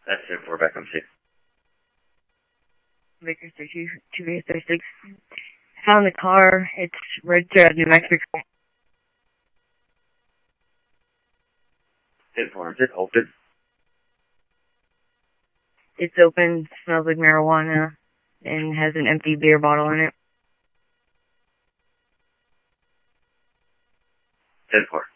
That's it for back on 6. Victor 236. Found the car. It's registered at New Mexico. 10-4, is it open? It's open, smells like marijuana, and has an empty beer bottle in it. 10-4.